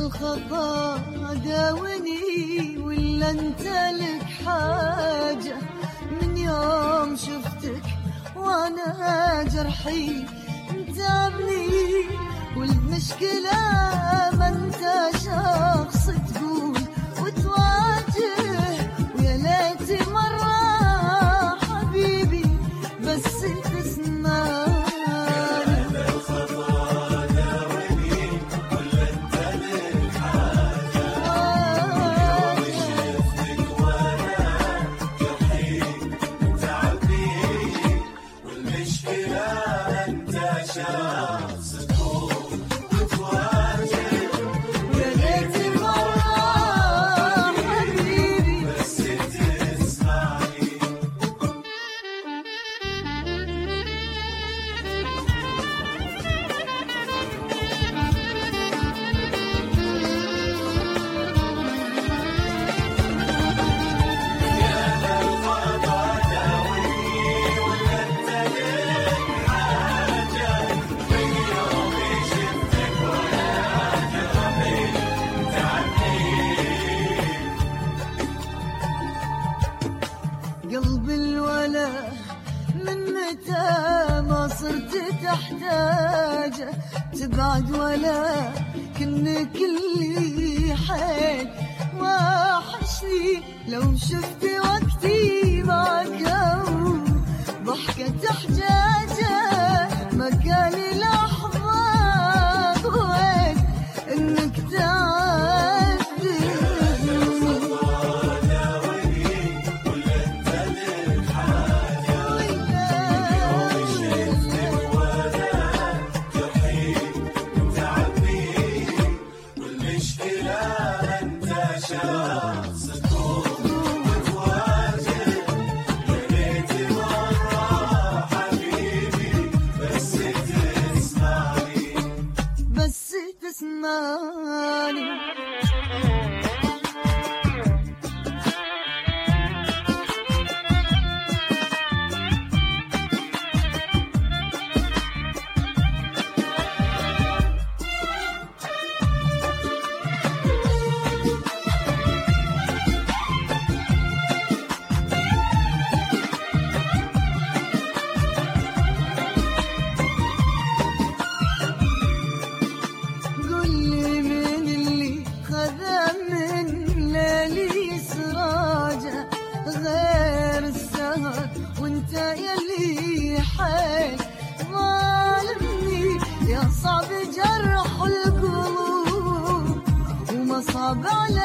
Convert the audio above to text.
الخطا داوني ولا انت لك حاجة؟ من يوم شفتك وانا جرحي تعبني، والمشكلة ما انت شخص تقول وتواجه، ويا ليتي مرة حبيبي بس تسمعني. قلب الولا من متى ما صرت تحتاجه، تبعد ولا كن كل حيل وحشني، لو شفت وقتي معك أو ضحكة حجاجة ما كان لحظة وين إنك تعدي. بس تسمعني. وانت يلي حيل ظالمني، يا صعب جرح القلوب وما صعب على